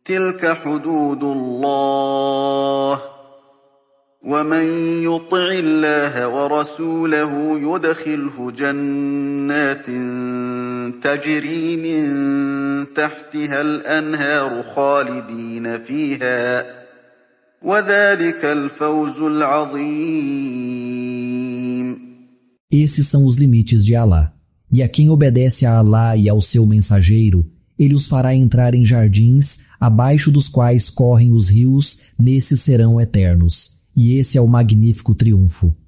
تلك حدود الله ومن يطع الله ورسوله يدخله جنات تجري من تحتها الأنهار خالدين فيها وذلك الفوز العظيم. Esses são os limites de Alá. E a quem obedece a Alá e ao seu mensageiro, ele os fará entrar em jardins, abaixo dos quais correm os rios, nesses serão eternos. E esse é o magnífico triunfo.